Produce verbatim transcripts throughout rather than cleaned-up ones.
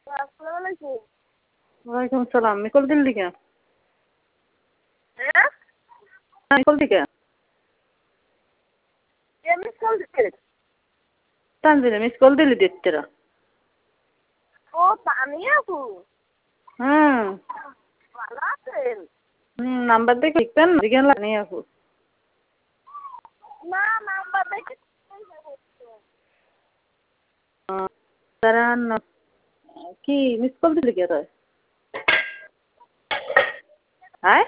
আসসালামু আলাইকুম। ওয়ালাইকুম সালাম। মিকল দিল্লি কে? হ্যাঁ মিকল দিকে কে মিস কল দিচ্ছে? তানজিনে মিস কল দিলি দিচ্ছিরা। ও তানিয়া আপু। হুম ভালো আছেন? হুম নাম্বার দেখে লিখতেন দিকেন লানি আপু। না নাম্বার দেখে তারান কি মিস কল দিলি কে তোর? হ্যাঁ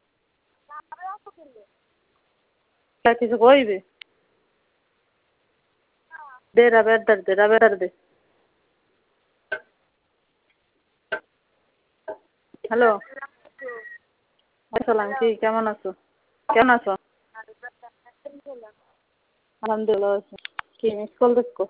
কিছু কইবি? দে রাবের দর দে রাবের দে। হ্যালো আসসালাম কি কেমন আছো? কেমন আছো? আলহামদুলিল্লাহ আছি। কি মিস কল দেখো?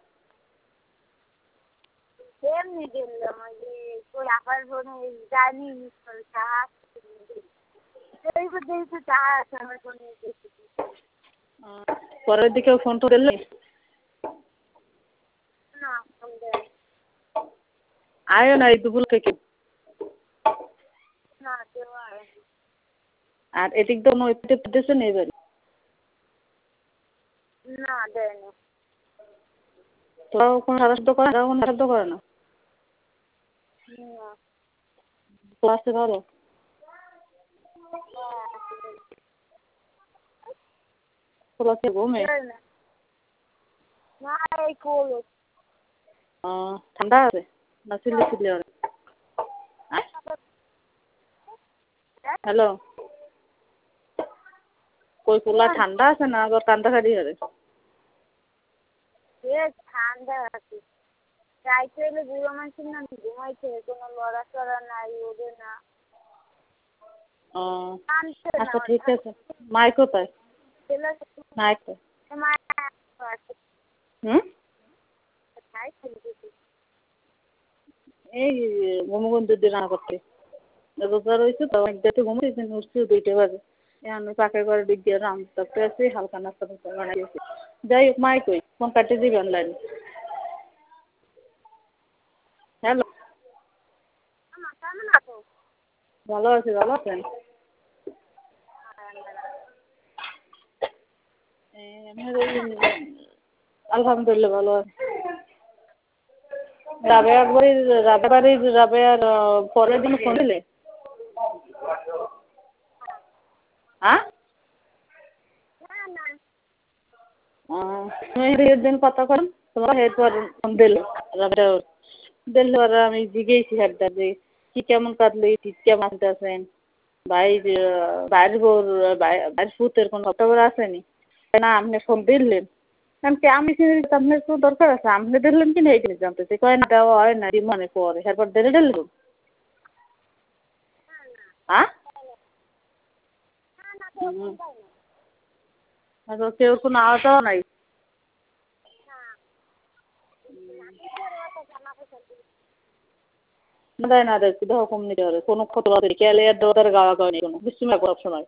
এমনি দিলাম ওই যে তোর আপার ফোনে জানি মিস কল চাহা এই বুঝে একটু চাহা আছে আমার ফোনে দেখি। পরের দিকেও ফোন তো দিলে না ফোন দেয় আয়ো না এই দুপুর থেকে না দেওয়া আর এদিক তো নইতে দিতেছে না এবারে না দেয় না। তোরাও কোনো সাহায্য করে না কোনো সাহায্য করে না ক্লাসে ভালো ক্লাসে ঘুমে না এই কোলো ঠান্ডা আছে না চিল্লি চিল্লি হবে? হ্যালো কই কুলা ঠান্ডা আছে না আবার কান্দাকাটি হবে? ঠান্ডা আছে রাইতে এলে বুড়ো মানুষের না ঘুমাইছে কোনো লড়া চড়া নাই ওদের না। ও আচ্ছা ঠিক আছে মাই কোথায়? মাই হুম এই ঘুমগুন্দির দিয়ে রান্না করতে রোজা রয়েছে তো অনেক দেখে ঘুমিয়েছি উঠছি দুইটা বাজে আমি পাকের ঘরে দিক দিয়ে রাম করতে আছি হালকা নাস্তা টাস্তা বানিয়েছি। যাই হোক মাই কই ফোন কাটিয়ে দিবি অনলাইন। হ্যালো ভালো আছি ভালো আছেন? আলহামদুলিল্লাহ ভালো আছি। রাবেয়ার বাড়ির রাবেয়ার বাড়ির রাবেয়ার পরের দিন ফোন দিলে? হ্যাঁ মেহেদির দিন কথা করেন তোমার এরপর ফোন দিল দিল আর আমি জিজ্ঞেসি হারটা যে কি কেমন কাটলো ঠিক কেমন আছেন ভাই বাইরের বোর বাইরের ফুতের কোনো খবর আসেনি না আপনি ফোন দিলেন কি আমি আপনার তো দরকার আছে আপনি দিলেন কি না এই জিনিস জানতেছি কয় না দেওয়া হয় না মনে পড়ে এরপর দিলে দিল হ্যাঁ কেউ কোনো আওয়াজও নাই দেয় না দেয় দেখো কম নিতে হবে কোনো ক্ষত খেয়ালে আর দরকার গাওয়া গাওয়া নেই কোনো বিশ্বময় সব সময়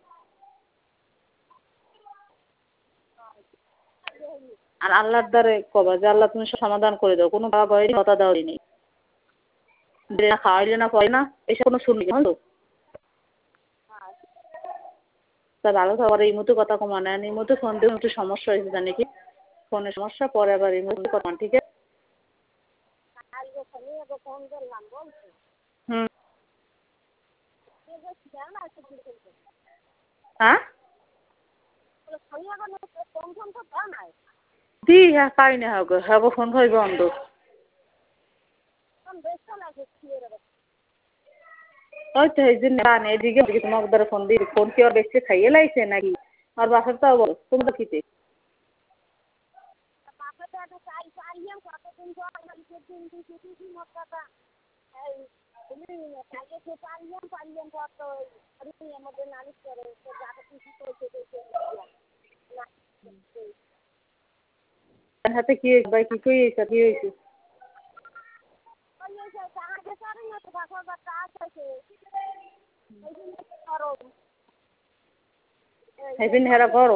আর আল্লাহর দ্বারে কবা যে আল্লাহ তুমি সমাধান করে দাও কোনো বাবা ভয় হতা দেওয়াই নেই না খাওয়াইলে না পড়ে না এসব কোনো শুনবি বুঝলো তা ভালো খাবার এই মতো কথা কমা নেন এই মতো ফোন দিয়ে একটু সমস্যা হয়েছে জানি কি ফোনের সমস্যা পরে আবার এই মতো কথা ঠিক আছে হুম হ্যাঁ দি হ্যাঁ পাই না হ্যাঁ গো হ্যাঁ ফোন হয় বন্ধ ওই তো এই জন্য এদিকে তোমার দ্বারা ফোন দিই ফোন কি আর বেশি খাইয়ে লাইছে নাকি আর বাসার তাও বল তোমরা কিতে হাতে কি ভাই কি কই কি হয়েছে এই দিন হেরা গরম